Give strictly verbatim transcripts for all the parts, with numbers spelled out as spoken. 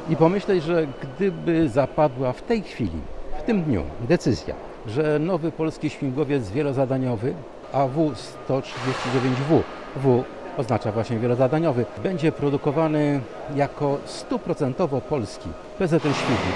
i pomyśleć, że gdyby zapadła w tej chwili, w tym dniu decyzja, że nowy polski śmigłowiec wielozadaniowy A W sto trzydzieści dziewięć W, W oznacza właśnie wielozadaniowy, będzie produkowany jako stuprocentowo polski P Z L Świdnik.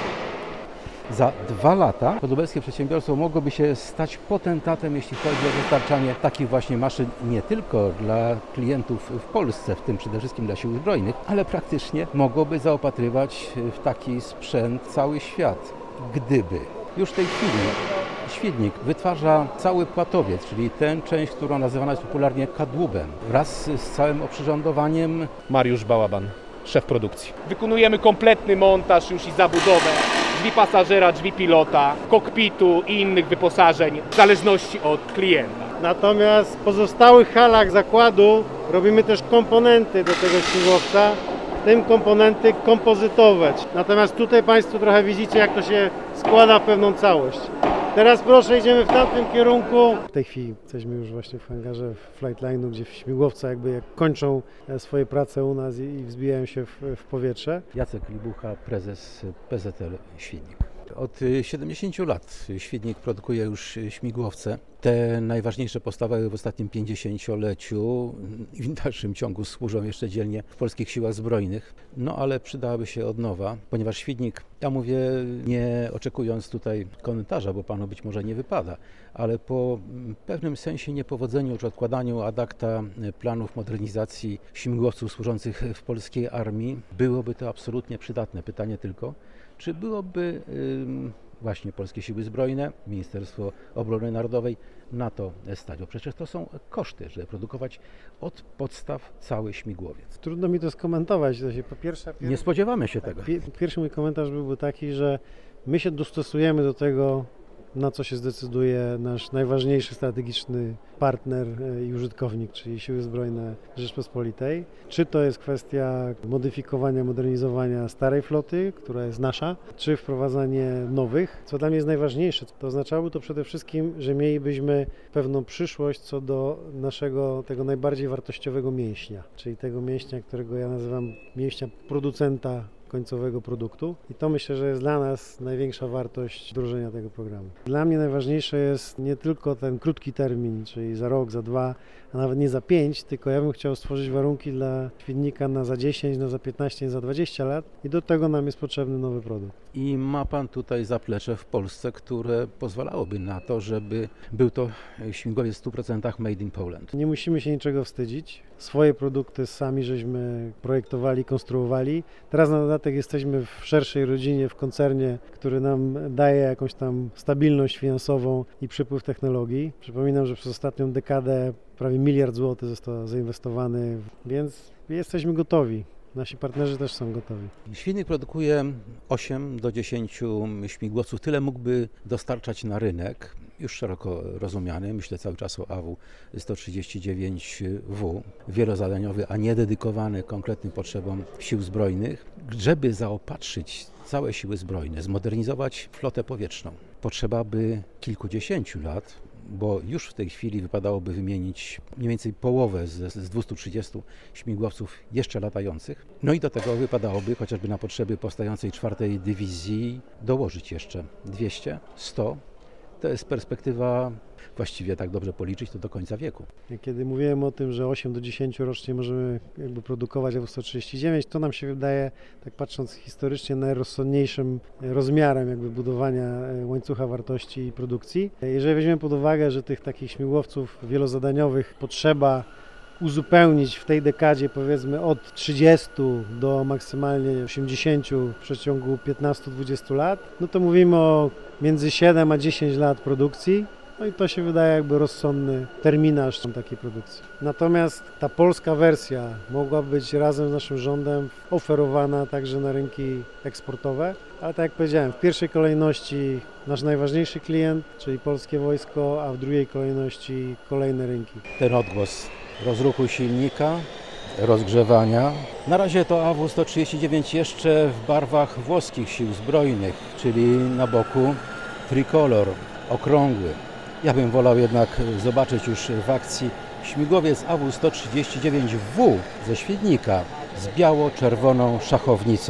Za dwa lata podlubelskie przedsiębiorstwo mogłoby się stać potentatem, jeśli chodzi o dostarczanie takich właśnie maszyn nie tylko dla klientów w Polsce, w tym przede wszystkim dla sił zbrojnych, ale praktycznie mogłoby zaopatrywać w taki sprzęt cały świat, gdyby już w tej chwili Świdnik wytwarza cały płatowiec, czyli tę część, którą nazywana jest popularnie kadłubem, wraz z całym oprzyrządowaniem. Mariusz Bałaban, szef produkcji. Wykonujemy kompletny montaż już i zabudowę drzwi pasażera, drzwi pilota, kokpitu i innych wyposażeń w zależności od klienta. Natomiast w pozostałych halach zakładu robimy też komponenty do tego śmigłowca, w tym komponenty kompozytowe. Natomiast tutaj Państwo trochę widzicie, jak to się składa w pewną całość. Teraz proszę, idziemy w tamtym kierunku. W tej chwili jesteśmy już właśnie w hangarze Flightline'u, gdzie śmigłowce jakby jak kończą swoje prace u nas i wzbijają się w, w powietrze. Jacek Libucha, prezes P Z L Świdnik. Od siedemdziesięciu lat Świdnik produkuje już śmigłowce. Te najważniejsze powstawały w ostatnim pięćdziesięcioleciu i w dalszym ciągu służą jeszcze dzielnie w polskich siłach zbrojnych. No ale przydałaby się odnowa, ponieważ Świdnik, ja mówię nie oczekując tutaj komentarza, bo panu być może nie wypada, ale po pewnym sensie niepowodzeniu czy odkładaniu ad acta planów modernizacji śmigłowców służących w polskiej armii, byłoby to absolutnie przydatne. Pytanie tylko, czy byłoby właśnie Polskie Siły Zbrojne, Ministerstwo Obrony Narodowej na to stać? Bo przecież to są koszty, żeby produkować od podstaw cały śmigłowiec. Trudno mi to skomentować. To się po pierwsze, pier... Nie spodziewamy się tego. Pierwszy mój komentarz byłby taki, że my się dostosujemy do tego, na co się zdecyduje nasz najważniejszy strategiczny partner i użytkownik, czyli Siły Zbrojne Rzeczpospolitej. Czy to jest kwestia modyfikowania, modernizowania starej floty, która jest nasza, czy wprowadzanie nowych. Co dla mnie jest najważniejsze, to oznaczałoby to przede wszystkim, że mielibyśmy pewną przyszłość co do naszego tego najbardziej wartościowego mięśnia, czyli tego mięśnia, którego ja nazywam mięśnia producenta końcowego produktu i to myślę, że jest dla nas największa wartość wdrożenia tego programu. Dla mnie najważniejsze jest nie tylko ten krótki termin, czyli za rok, za dwa, a nawet nie za pięć, tylko ja bym chciał stworzyć warunki dla Świdnika na za dziesięć, na za piętnaście, za dwadzieścia lat i do tego nam jest potrzebny nowy produkt. I ma pan tutaj zaplecze w Polsce, które pozwalałoby na to, żeby był to śmigłowiec w stu procentach made in Poland. Nie musimy się niczego wstydzić. Swoje produkty sami żeśmy projektowali, konstruowali. Teraz na dodatek jesteśmy w szerszej rodzinie, w koncernie, który nam daje jakąś tam stabilność finansową i przypływ technologii. Przypominam, że przez ostatnią dekadę prawie miliard złotych został zainwestowany, więc jesteśmy gotowi. Nasi partnerzy też są gotowi. Świdnik produkuje osiem do dziesięciu śmigłowców. Tyle mógłby dostarczać na rynek, już szeroko rozumiany. Myślę cały czas o A W sto trzydzieści dziewięć W, wielozadaniowy, a nie dedykowany konkretnym potrzebom sił zbrojnych. Żeby zaopatrzyć całe siły zbrojne, zmodernizować flotę powietrzną, potrzeba by kilkudziesięciu lat, bo już w tej chwili wypadałoby wymienić mniej więcej połowę z, z dwustu trzydziestu śmigłowców jeszcze latających. No i do tego wypadałoby chociażby na potrzeby powstającej czwartej dywizji dołożyć jeszcze dwieście, sto. To jest perspektywa, właściwie tak dobrze policzyć, to do końca wieku. Kiedy mówiłem o tym, że osiem do dziesięciu rocznie możemy jakby produkować A W sto trzydzieści dziewięć, to nam się wydaje, tak patrząc historycznie, najrozsądniejszym rozmiarem jakby budowania łańcucha wartości i produkcji. Jeżeli weźmiemy pod uwagę, że tych takich śmigłowców wielozadaniowych potrzeba uzupełnić w tej dekadzie powiedzmy od trzydziestu do maksymalnie osiemdziesięciu w przeciągu piętnastu do dwudziestu lat, no to mówimy o między siedem a dziesięć lat produkcji. No i to się wydaje jakby rozsądny terminarz takiej produkcji. Natomiast ta polska wersja mogła być razem z naszym rządem oferowana także na rynki eksportowe, ale tak jak powiedziałem, w pierwszej kolejności nasz najważniejszy klient, czyli polskie wojsko, a w drugiej kolejności kolejne rynki. Ten odgłos rozruchu silnika, rozgrzewania. Na razie to A W sto trzydzieści dziewięć jeszcze w barwach włoskich sił zbrojnych, czyli na boku tricolor, okrągły. Ja bym wolał jednak zobaczyć już w akcji śmigłowiec A W sto trzydzieści dziewięć W ze Świdnika z biało-czerwoną szachownicą.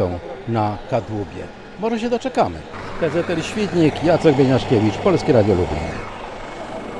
na kadłubie. Może się doczekamy. P Z L Świdnik, Jacek Bieniaszkiewicz, Polskie Radio Lublin.